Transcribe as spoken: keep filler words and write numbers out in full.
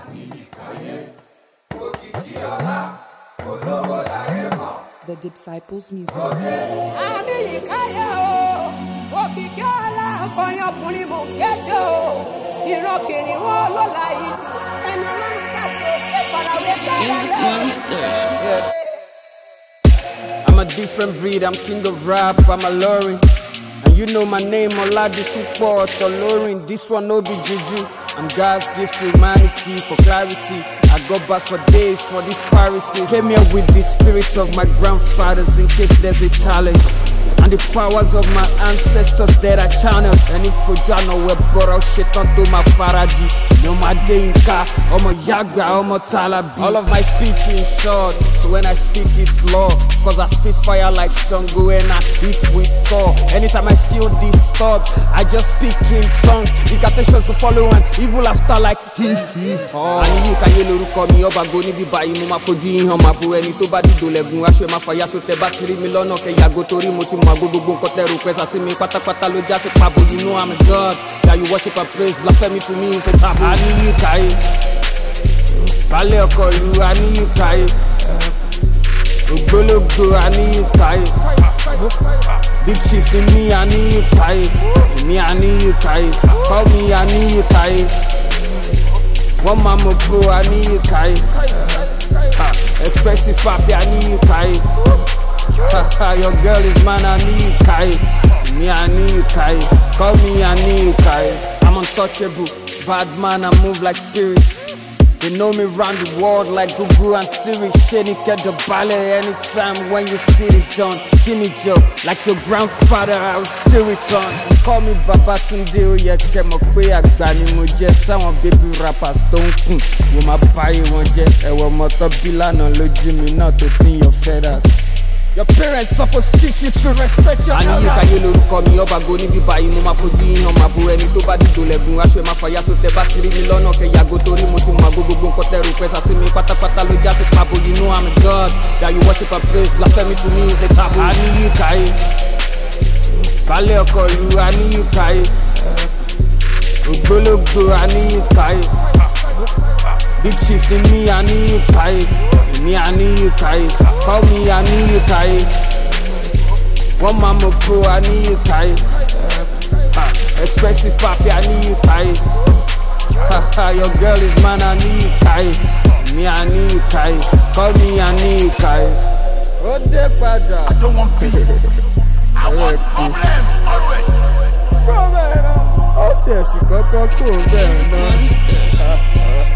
The Disciples Music. Yeah. I'm a different breed, I'm king of rap, I'm a Lorin. And you know my name, Oladipupo Tolorin. This one no be juju. I'm God's gift to humanity for clarity. I go back for days for these Pharisees. Came here with the spirits of my grandfathers in case there's a challenge. And the powers of my ancestors that I channeled. And if you don't know where borrow shit onto my Faraday. No my day in car, I'm a Yagba, I'm a Talabi. All of my speech is short, so when I speak it's law. Cause I spit fire like Shango and I beat with Thor. Anytime I feel disturbed, I just speak in tongues. Incantations go follow and evil after like he he. Oh. And you can yellow call me up, I go ni be by you, my for doing him, my boy, and to body do legun. I show my fire so te battery milon, okay, ya go to remote my go go go kote request. I see me pata pata lo just a pabo, you know I'm a god. That you worship and praise, blasphemy to me is a taboo. I need you kai. Kale okolu, I need you kai. Ogologo, I need you kai. Big chief in me, I need you kai. Me, I need you kai. Call me, I need you kai. One mama bro, I need you kai. Expensive papi, I need you kai. Your girl is man, I need you kai. Me, I need you kai. Call me, I need you kai. I'm untouchable, bad man, I move like spirits. They know me round the world like Google and Siri. Shady get the ballet anytime when you see it done. Give me Joe, like your grandfather, I'll still return. Call me Babatunde, oh yeah, get my way at Granny Moje. Some baby rappers don't come. With my buy one jet, and with my top billion on low Jimmy, not to see your feathers. Your parents supposed to teach you to respect your elders. And you can call me up, I go ni be by you, my for doing on my boy, and to body do legun. I show my fire so te battery milon, okay, ya go to remote my go go go kote request. I see me pata pata lo just a pabo, you know I'm a god. That you worship and praise, blasphemy to me is a taboo. I need you kai. Kale okolu, I need you kai. Ogologo, I need you kai. Big chief in me, I need you kai. Me, I need you kai. Call me, I need you kai. One mama bro, I need you kai. Expensive papi, I need you kai. Your girl is man, I need you kai. Me, I need you kai. Call me, I need you kai. I don't want peace. I want problems always. Come on, oh, Tessie, go go cool, man.